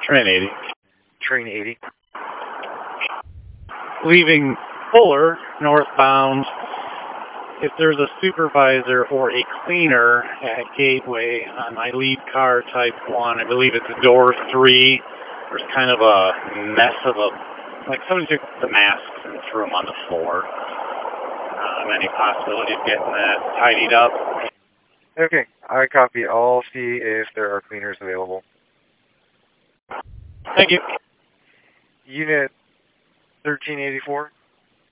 Train 80. Train 80. Leaving Fuller, northbound. If there's a supervisor or a cleaner at Gateway on my lead car type 1, I believe it's door 3, there's kind of a mess of like somebody took the masks and threw them on the floor. Any possibility of getting that tidied up? Okay, I copy. I'll see if there are cleaners available. Thank you. Unit 1384.